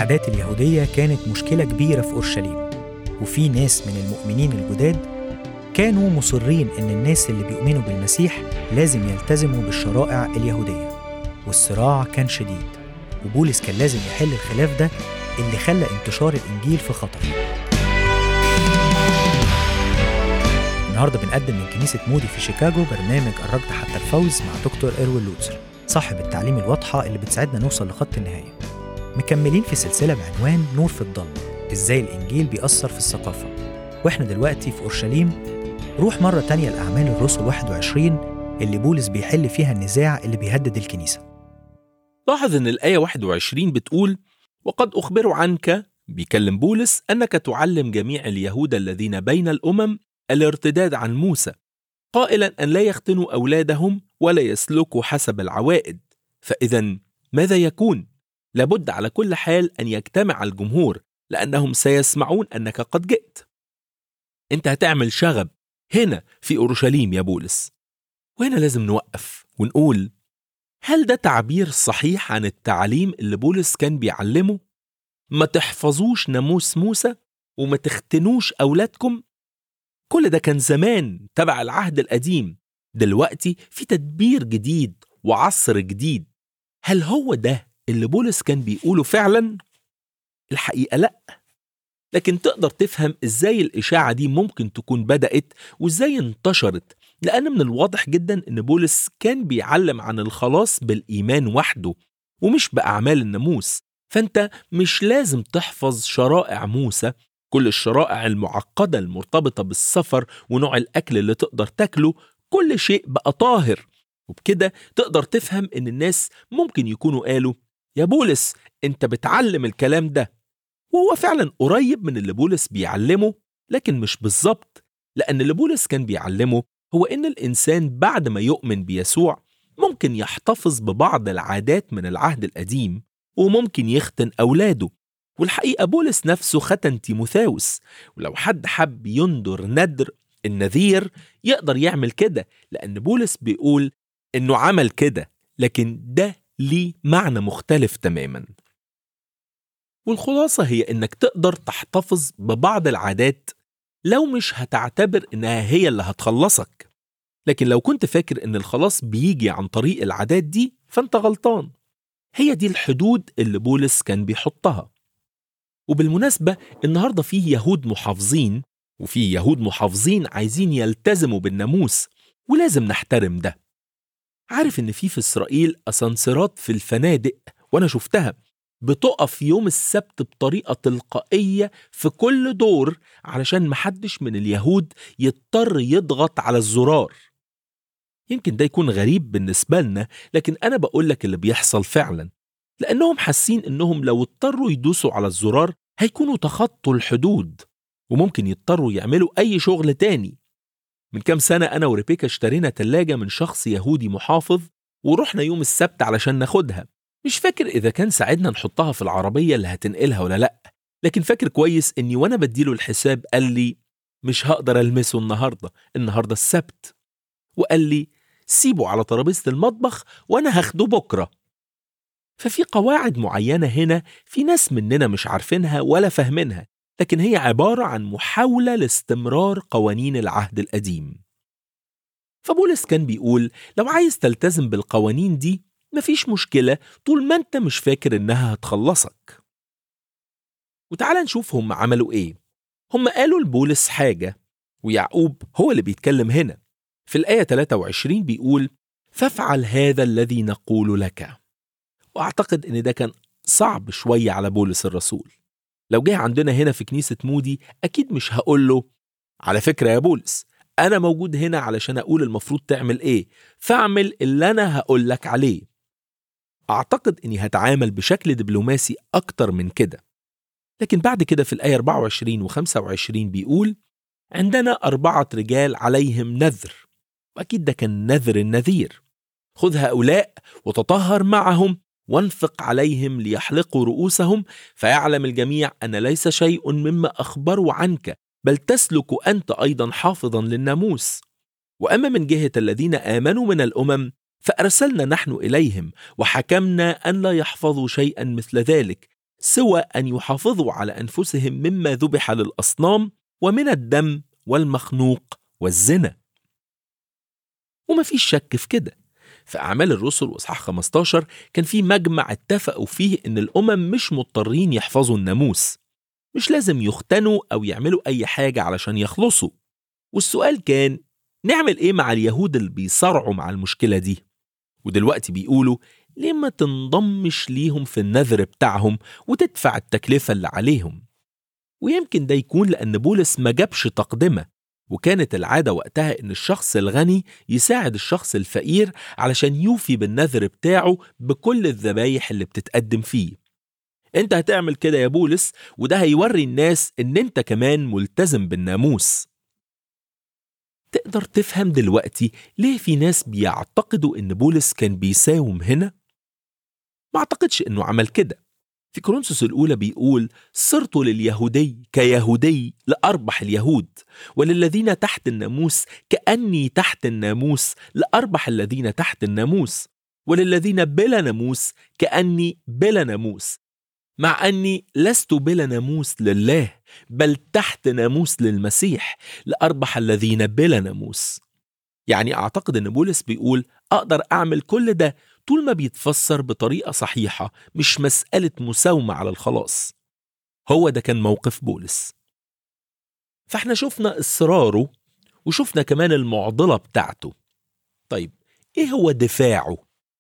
العادات اليهودية كانت مشكلة كبيرة في أورشليم، وفي ناس من المؤمنين الجداد كانوا مصرين إن الناس اللي بيؤمنوا بالمسيح لازم يلتزموا بالشرائع اليهودية، والصراع كان شديد، وبولس كان لازم يحل الخلاف ده اللي خلى انتشار الإنجيل في خطر. النهاردة بنقدم من كنيسة مودي في شيكاغو برنامج الركض حتى الفوز مع دكتور إروين لوتسر، صاحب التعليم الواضحة اللي بتساعدنا نوصل لخط النهاية. مكملين في سلسلة بعنوان نور في الضلمة، إزاي الإنجيل بيأثر في الثقافة. وإحنا دلوقتي في أورشليم. روح مرة تانية لأعمال الرسل 21 اللي بولس بيحل فيها النزاع اللي بيهدد الكنيسة. لاحظ إن الآية 21 بتقول: وقد أخبر عنك، بيكلم بولس، أنك تعلم جميع اليهود الذين بين الأمم الارتداد عن موسى، قائلا أن لا يختنوا أولادهم ولا يسلكوا حسب العوائد. فإذا ماذا يكون؟ لابد على كل حال أن يجتمع الجمهور، لأنهم سيسمعون أنك قد جئت. أنت هتعمل شغب هنا في أورشليم يا بولس. وهنا لازم نوقف ونقول: هل ده تعبير صحيح عن التعليم اللي بولس كان بيعلمه؟ ما تحفظوش ناموس موسى وما تختنوش أولادكم؟ كل ده كان زمان تبع العهد القديم. دلوقتي في تدبير جديد وعصر جديد. هل هو ده اللي بولس كان بيقوله فعلا؟ الحقيقة لأ. لكن تقدر تفهم إزاي الإشاعة دي ممكن تكون بدأت وإزاي انتشرت، لأن من الواضح جدا إن بولس كان بيعلم عن الخلاص بالإيمان وحده ومش بأعمال الناموس. فأنت مش لازم تحفظ شرائع موسى، كل الشرائع المعقدة المرتبطة بالسفر ونوع الأكل اللي تقدر تاكله، كل شيء بقى طاهر. وبكده تقدر تفهم إن الناس ممكن يكونوا قالوا: يا بولس أنت بتعلم الكلام ده. وهو فعلا قريب من اللي بولس بيعلمه، لكن مش بالظبط، لأن اللي بولس كان بيعلمه هو إن الإنسان بعد ما يؤمن بيسوع ممكن يحتفظ ببعض العادات من العهد القديم وممكن يختن أولاده. والحقيقة بولس نفسه ختن تيموثاوس، ولو حد حب يندر ندر النذير يقدر يعمل كده، لأن بولس بيقول إنه عمل كده، لكن ده ليه معنى مختلف تماما. والخلاصة هي إنك تقدر تحتفظ ببعض العادات لو مش هتعتبر إنها هي اللي هتخلصك. لكن لو كنت فاكر إن الخلاص بيجي عن طريق العادات دي فأنت غلطان. هي دي الحدود اللي بولس كان بيحطها. وبالمناسبة النهاردة فيه يهود محافظين وفيه يهود محافظين عايزين يلتزموا بالناموس، ولازم نحترم ده. عارف إن في إسرائيل أسانسيرات في الفنادق، وأنا شفتها بتقف يوم السبت بطريقة تلقائية في كل دور علشان محدش من اليهود يضطر يضغط على الزرار. يمكن ده يكون غريب بالنسبة لنا، لكن أنا بقولك اللي بيحصل فعلا، لأنهم حاسين إنهم لو اضطروا يدوسوا على الزرار هيكونوا تخطوا الحدود وممكن يضطروا يعملوا أي شغل تاني. من كام سنة أنا وريبيكا اشترينا تلاجة من شخص يهودي محافظ، ورحنا يوم السبت علشان ناخدها. مش فاكر إذا كان ساعدنا نحطها في العربية اللي هتنقلها ولا لأ، لكن فاكر كويس إني وأنا بديله الحساب قال لي: مش هقدر ألمسه النهاردة السبت. وقال لي: سيبه على ترابيزة المطبخ وأنا هاخده بكرة. ففي قواعد معينة هنا في ناس مننا مش عارفينها ولا فاهمينها، لكن هي عبارة عن محاولة لاستمرار قوانين العهد القديم. فبولس كان بيقول: لو عايز تلتزم بالقوانين دي مفيش مشكلة طول ما انت مش فاكر انها هتخلصك. وتعال نشوف هم عملوا ايه. هم قالوا لبولس حاجة، ويعقوب هو اللي بيتكلم هنا. في الآية 23 بيقول: فافعل هذا الذي نقول لك. وأعتقد ان ده كان صعب شوية على بولس الرسول. لو جه عندنا هنا في كنيسة مودي أكيد مش هقول له: على فكرة يا بولس أنا موجود هنا علشان أقول المفروض تعمل إيه، فاعمل اللي أنا هقول لك عليه. أعتقد أني هتعامل بشكل دبلوماسي أكتر من كده. لكن بعد كده في الآية 24 و25 بيقول: عندنا 4 رجال عليهم نذر، وأكيد ده كان نذر النذير. خذ هؤلاء وتطهر معهم وانفق عليهم ليحلقوا رؤوسهم، فيعلم الجميع أن ليس شيء مما أخبروا عنك، بل تسلك أنت أيضا حافظا للناموس. وأما من جهة الذين آمنوا من الأمم فأرسلنا نحن إليهم وحكمنا أن لا يحفظوا شيئا مثل ذلك، سوى أن يحافظوا على أنفسهم مما ذبح للأصنام ومن الدم والمخنوق والزنا. وما فيش شك في كده، في أعمال الرسل وإصحاح 15 كان في مجمع اتفقوا فيه إن الأمم مش مضطرين يحفظوا الناموس، مش لازم يختنوا أو يعملوا أي حاجة علشان يخلصوا. والسؤال كان نعمل إيه مع اليهود اللي بيصارعوا مع المشكلة دي؟ ودلوقتي بيقولوا ليه ما تنضمش ليهم في النذر بتاعهم وتدفع التكلفة اللي عليهم؟ ويمكن ده يكون لأن بولس ما جابش تقدمة، وكانت العادة وقتها إن الشخص الغني يساعد الشخص الفقير علشان يوفي بالنذر بتاعه بكل الذبايح اللي بتتقدم فيه. انت هتعمل كده يا بولس، وده هيوري الناس ان انت كمان ملتزم بالناموس. تقدر تفهم دلوقتي ليه في ناس بيعتقدوا ان بولس كان بيساوم هنا؟ ما اعتقدش انه عمل كده. في كورنثوس الأولى بيقول صرت لليهودي كيهودي لأربح اليهود، وللذين تحت الناموس كأني تحت الناموس لأربح الذين تحت الناموس، وللذين بلا ناموس كأني بلا ناموس، مع أني لست بلا ناموس لله بل تحت ناموس للمسيح لأربح الذين بلا ناموس. يعني أعتقد أن بولس بيقول أقدر أعمل كل ده طول ما بيتفسر بطريقة صحيحة، مش مسألة مساومة على الخلاص. هو ده كان موقف بولس. فاحنا شفنا إصراره وشفنا كمان المعضلة بتاعته. طيب إيه هو دفاعه؟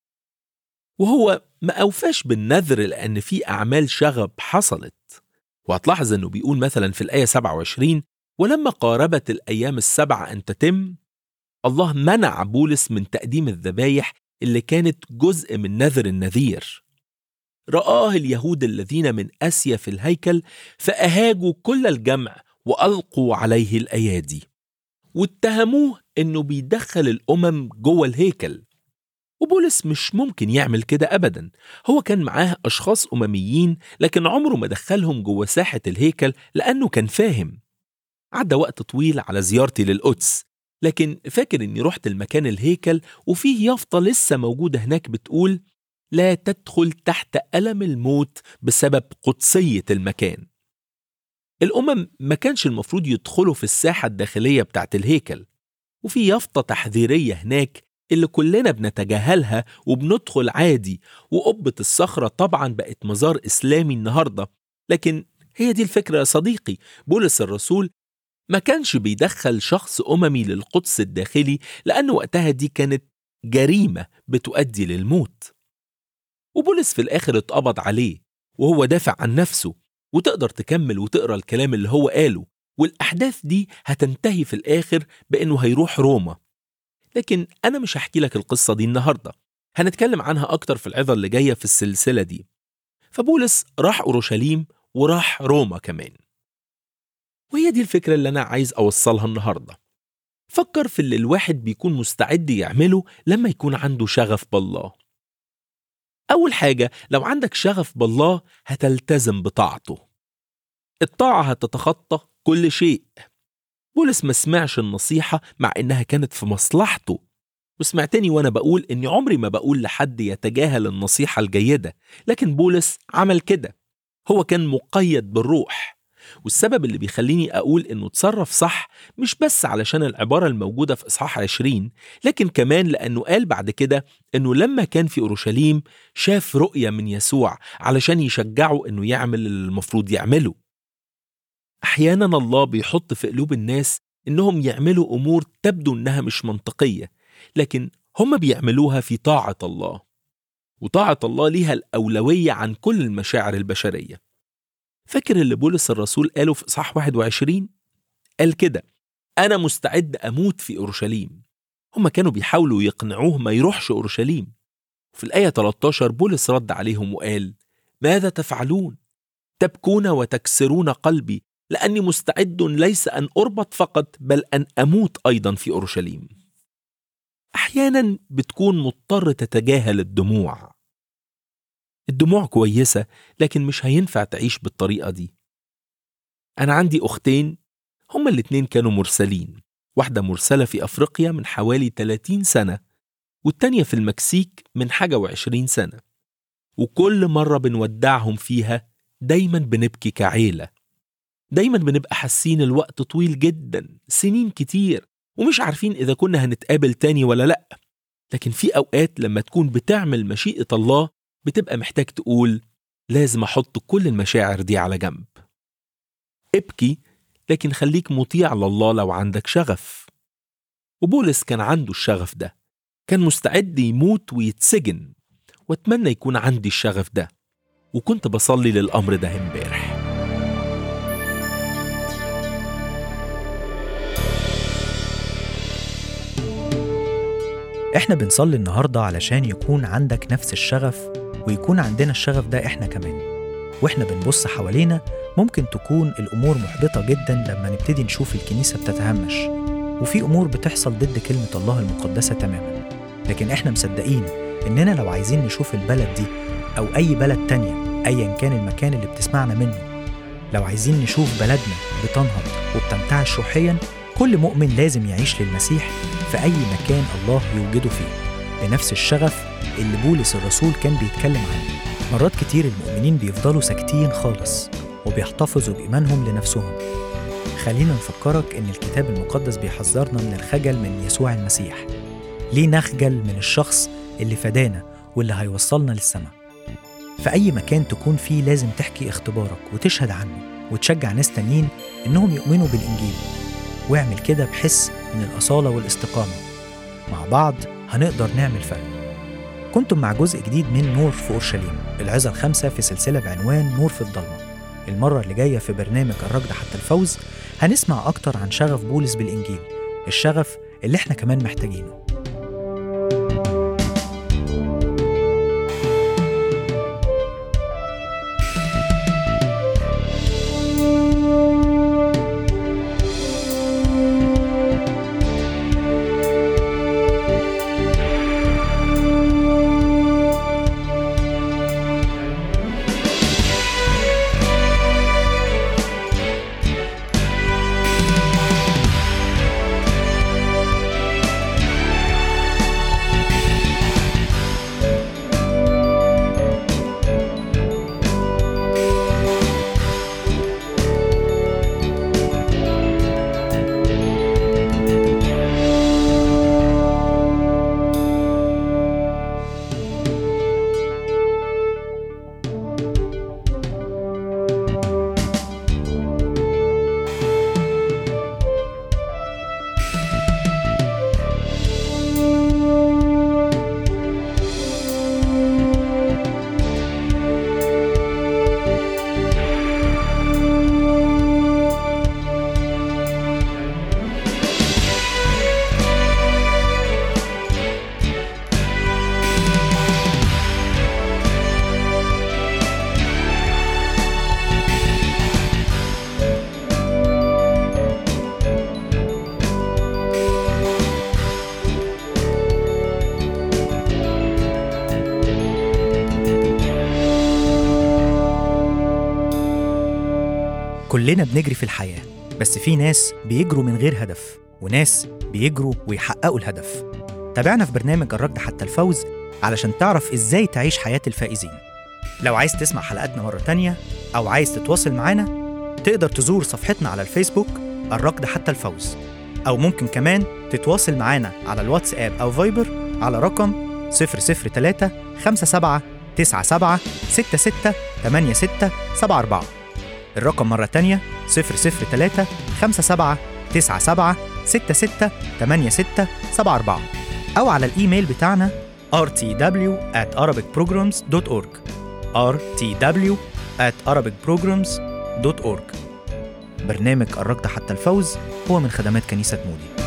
وهو ما أوفاش بالنذر لأن في أعمال شغب حصلت. وهتلاحظ أنه بيقول مثلا في الآية 27 ولما قاربت الأيام السبع أن تتم الله منع بولس من تقديم الذبايح اللي كانت جزء من نذر النذير. رآه اليهود الذين من آسيا في الهيكل فأهاجوا كل الجمع وألقوا عليه الأيادي واتهموه أنه بيدخل الأمم جوه الهيكل. وبولس مش ممكن يعمل كده أبدا. هو كان معاه أشخاص أمميين لكن عمره ما دخلهم جوه ساحة الهيكل لأنه كان فاهم. عدى وقت طويل على زيارتي للقدس، لكن فاكر أني رحت المكان الهيكل وفيه يافطة لسه موجودة هناك بتقول لا تدخل تحت ألم الموت بسبب قدسية المكان. الأمم ما كانش المفروض يدخلوا في الساحة الداخلية بتاعت الهيكل، وفي يافطة تحذيرية هناك اللي كلنا بنتجاهلها وبندخل عادي. وقبة الصخرة طبعا بقت مزار إسلامي النهاردة، لكن هي دي الفكرة يا صديقي. بولس الرسول ما كانش بيدخل شخص أممي للقدس الداخلي لأن وقتها دي كانت جريمة بتؤدي للموت. وبولس في الآخر اتقبض عليه وهو دافع عن نفسه، وتقدر تكمل وتقرأ الكلام اللي هو قاله، والأحداث دي هتنتهي في الآخر بأنه هيروح روما. لكن أنا مش هحكي لك القصة دي النهاردة، هنتكلم عنها أكتر في العظة اللي جاية في السلسلة دي. فبولس راح أورشليم وراح روما كمان، وهي دي الفكرة اللي أنا عايز أوصلها النهاردة. فكر في اللي الواحد بيكون مستعد يعمله لما يكون عنده شغف بالله. أول حاجة، لو عندك شغف بالله هتلتزم بطاعته. الطاعة هتتخطى كل شيء. بولس ما سمعش النصيحة مع إنها كانت في مصلحته، وسمعتني وأنا بقول إني عمري ما بقول لحد يتجاهل النصيحة الجيدة، لكن بولس عمل كده. هو كان مقيد بالروح. والسبب اللي بيخليني أقول إنه تصرف صح مش بس علشان العبارة الموجودة في إصحاح 20، لكن كمان لأنه قال بعد كده إنه لما كان في أورشليم شاف رؤية من يسوع علشان يشجعه إنه يعمل اللي المفروض يعمله. أحيانا الله بيحط في قلوب الناس إنهم يعملوا أمور تبدو إنها مش منطقية، لكن هم بيعملوها في طاعة الله، وطاعة الله ليها الأولوية عن كل المشاعر البشرية. فاكر اللي بولس الرسول قاله في إصحاح 21؟ قال كده: أنا مستعد أموت في أورشليم. هم كانوا بيحاولوا يقنعوه ما يروحش أورشليم. في الآية 13 بولس رد عليهم وقال: ماذا تفعلون؟ تبكون وتكسرون قلبي، لأني مستعد ليس أن أربط فقط بل أن أموت أيضا في أورشليم. أحيانا بتكون مضطر تتجاهل الدموع. الدموع كويسة، لكن مش هينفع تعيش بالطريقة دي. أنا عندي أختين، هما الاتنين كانوا مرسلين. واحدة مرسلة في أفريقيا من حوالي 30 سنة، والتانية في المكسيك من حاجة و20 سنة. وكل مرة بنودعهم فيها دايما بنبكي كعيلة، دايما بنبقى حاسين الوقت طويل جدا، سنين كتير، ومش عارفين إذا كنا هنتقابل تاني ولا لأ. لكن في أوقات لما تكون بتعمل مشيئة الله بتبقى محتاج تقول لازم أحط كل المشاعر دي على جنب. ابكي، لكن خليك مطيع لله لو عندك شغف. وبولس كان عنده الشغف ده، كان مستعد يموت ويتسجن، واتمنى يكون عندي الشغف ده، وكنت بصلي للأمر ده امبارح. احنا بنصلي النهاردة علشان يكون عندك نفس الشغف، ويكون عندنا الشغف ده احنا كمان. واحنا بنبص حوالينا ممكن تكون الأمور محبطة جدا لما نبتدي نشوف الكنيسة بتتهمش، وفي أمور بتحصل ضد كلمة الله المقدسة تماما. لكن احنا مصدقين إننا لو عايزين نشوف البلد دي أو أي بلد تانية أيا كان المكان اللي بتسمعنا منه، لو عايزين نشوف بلدنا بتنهض وبتنتعش روحيا، كل مؤمن لازم يعيش للمسيح في أي مكان الله يوجده فيه بنفس الشغف اللي بولس الرسول كان بيتكلم عنه. مرات كتير المؤمنين بيفضلوا ساكتين خالص وبيحتفظوا بإيمانهم لنفسهم. خلينا نفكرك إن الكتاب المقدس بيحذرنا من الخجل من يسوع المسيح. ليه نخجل من الشخص اللي فدانا واللي هيوصلنا للسماء؟ في أي مكان تكون فيه لازم تحكي اختبارك وتشهد عنه وتشجع ناس تانيين إنهم يؤمنوا بالإنجيل، واعمل كده بحس من الأصالة والاستقامة. مع بعض هنقدر نعمل فرق. كنتم مع جزء جديد من نور في أورشليم، العظة 5 في سلسلة بعنوان نور في الضلمة. المرة اللي جاية في برنامج الركض حتى الفوز هنسمع أكتر عن شغف بولس بالإنجيل، الشغف اللي احنا كمان محتاجينه. كلنا بنجري في الحياة، بس في ناس بيجروا من غير هدف وناس بيجروا ويحققوا الهدف. تابعنا في برنامج الركض حتى الفوز علشان تعرف إزاي تعيش حياة الفائزين. لو عايز تسمع حلقاتنا مرة تانية أو عايز تتواصل معانا، تقدر تزور صفحتنا على الفيسبوك الركض حتى الفوز، أو ممكن كمان تتواصل معانا على الواتساب أو فايبر على رقم 003 57 97 66 86 74. الرقم مرة تانية 003 57 97 66 86 74، أو على الإيميل بتاعنا rtw@arabicprograms.org rtw@arabicprograms.org. برنامج الركض حتى الفوز هو من خدمات كنيسة مودي.